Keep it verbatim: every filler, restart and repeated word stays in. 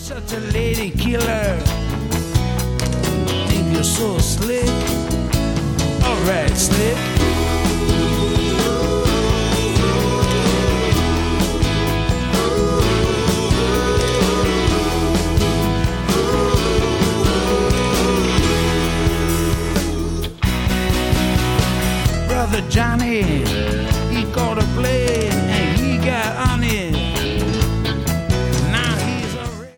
such a lady killer. Think you're so slick. Alright, slick. Brother Johnny, he got a blade and he got